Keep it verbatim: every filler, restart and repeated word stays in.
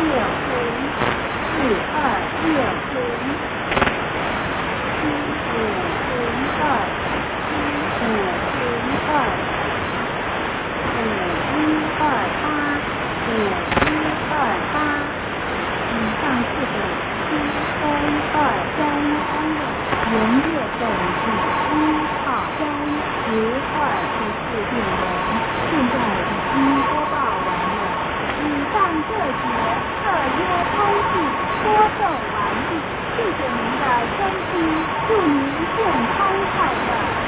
六零，四二六零，七五零二，七五零二，五一二八，五一二八。以上是给七三二三元月份第一号三十二十四病人，现在已经播报完了。以上这节特约通信播送完毕，谢谢您的收听，祝您健康快乐。